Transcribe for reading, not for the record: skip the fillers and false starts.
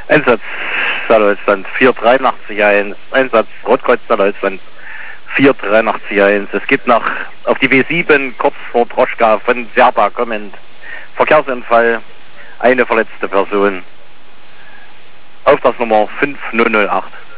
Einsatz Saardeutschland 483-1. Einsatz Rotkreuz Saardeutschland 483-1. Es gibt noch auf die W7 kurz vor Droschka von Serba kommend Verkehrsunfall, eine verletzte Person. Auftragsnummer 5008.